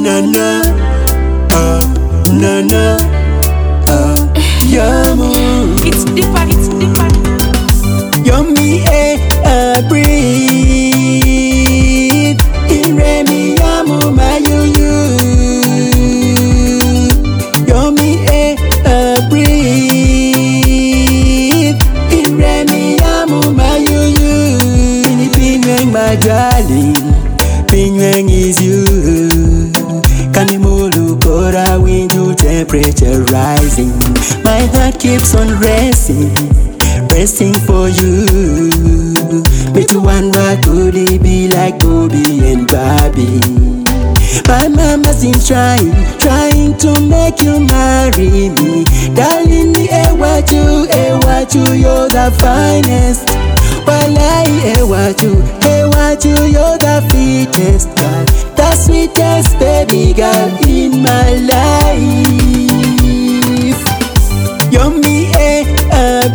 na na, na na, yamu. It's deeper, it's deeper. Yummy air, breathe. Iremi yamu mayuyu. Yummy air, breathe. Iremi yamu mayuyu. Pinweng my darling, Pinweng is you. Kanimulu kora winju temperature rising. My heart keeps on racing for you. Me too wonder could it be like Bobby and Barbie. My mama's been trying to make you marry me. Darling, me what you, you're the finest. While I what you, you're the fittest girl, the sweetest baby girl in my life. Yummy air,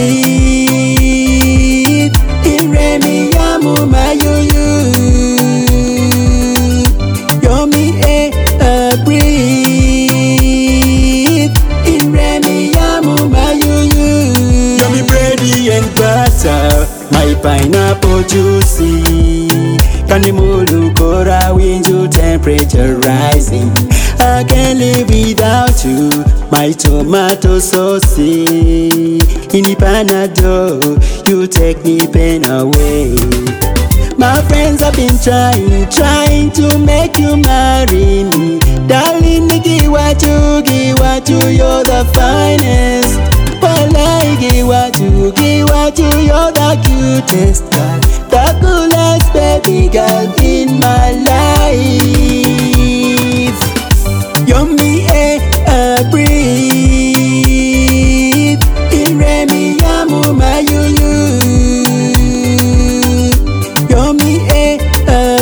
breathe. Iremi yamu mayuyu. Yummy air, breathe. Iremi yamu mayuyu. Yummy bready and butter, my pineapple juicy. Kanimulu kora winju temperature rising. I can't live without you, my tomato sauce. In Panado, you take me pain away. My friends have been trying to make you marry me. Darling, give what you, you're the finest. Well, I give what you, you're the cutest girl, the coolest baby girl in my life. Yummy air, breathe. Iremi yamu mayuyu. Yummy air,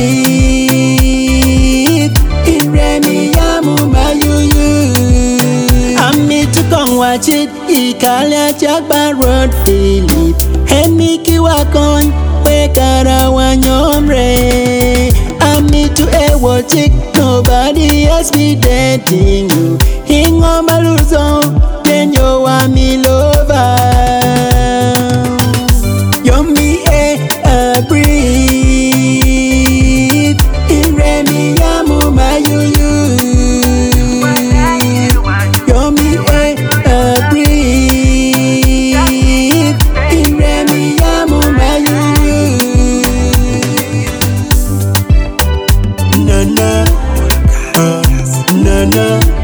breathe. Iremi yamu mayuyu. I'm me to come watch it. Ikalia Jackbar Road Philip. Hemiki wakon wekara wanyomre. I'm me to watch it. Nobody else be dating you. Hingo maluzo, then you are me lover. Yummy air, breathe. Iremi yamu mayuyu. Yummy air, breathe. Iremi yamu mayuyu. Na na, na na.